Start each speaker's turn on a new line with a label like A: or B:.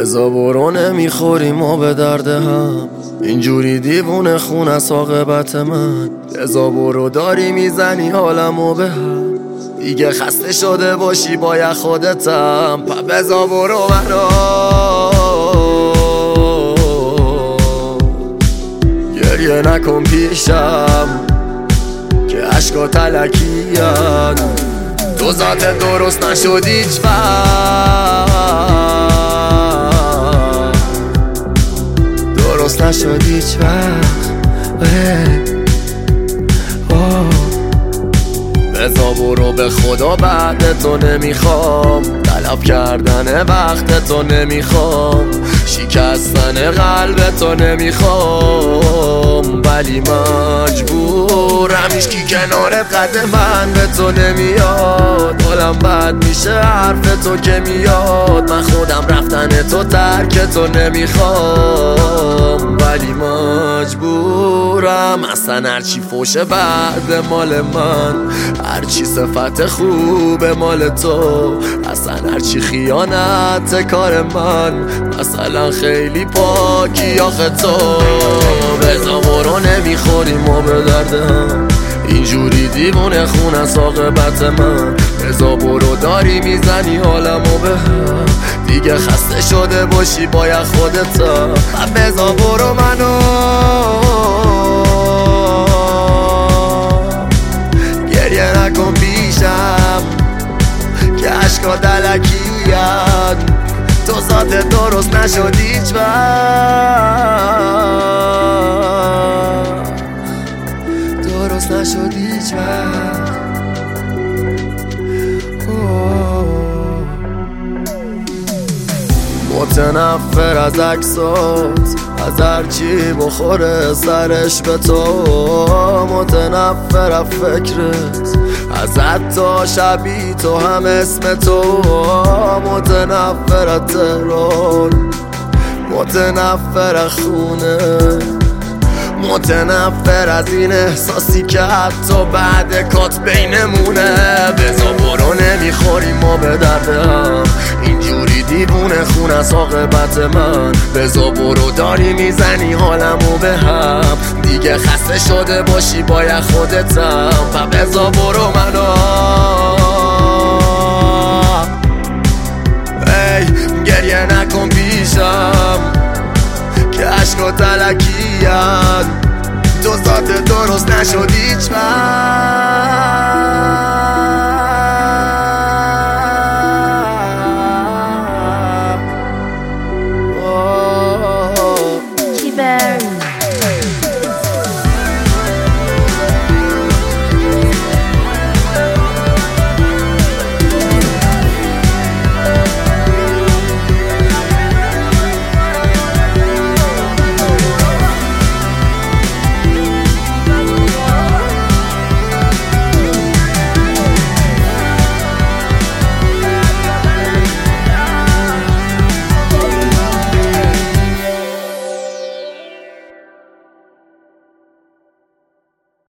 A: بزا برو نمیخوریم ما به درد هم، اینجوری دیوونه خون از عاقبت من. بزا برو داری میزنی حالمو به هم، دیگه خسته شده باشی باید خودتم. بزا برو منو گریه نکن پیشم که عشقا تلکیان، تو ذات درست نشد هیچ وقت، درست نشد هیچ وقت. بزا برو به خدا بعد تو نمیخوام، طلب کردن وقت تو نمیخوام، شکستن قلب تو نمیخوام، ولی مجبورم هیچکی کنارت قد من به تو نمیاد. حالم بد میشه حرف تو که میاد، من خودم رفتن تو ترک تو نمیخوام، ولی مجبورم. اصلا هرچی فوشه بعد مال من، هرچی صفت خوب مال تو، اصلا هرچی خیانت کار من، مثلا خیلی پاکی آخه تو. بزا برو نمیخوریم ما به دردم، اینجوری دیوونه خون از عاقبت من. بزا برو داری میزنی حالمو به هم، دیگه خسته شده باشی باید خودتم. بزا برو منو گریه نکن پیشم که عشقا دلکیان، تو ذات درست نشد هیچ وقت، درست نشد هیچ وقت. متنفر از عکسات، از هرچی بخوره سرش به تو، متنفر از فکرت، از حتی شبی تو هم اسم تو، متنفر از تهران، متنفر از خونه، متنفر از این احساسی که حتی بعد کات بینمونه. بزا برو نمیخوریم ما به درد هم، اینجوری دیوونه خون از عاقبت من. بزا برو داری میزنی حالمو به هم، دیگه خسته شده باشی باید خودتم. بزا برو منو گریه نکن پیشم که عشقا تلکیان، تو ذات درست نشد هیچ وقت.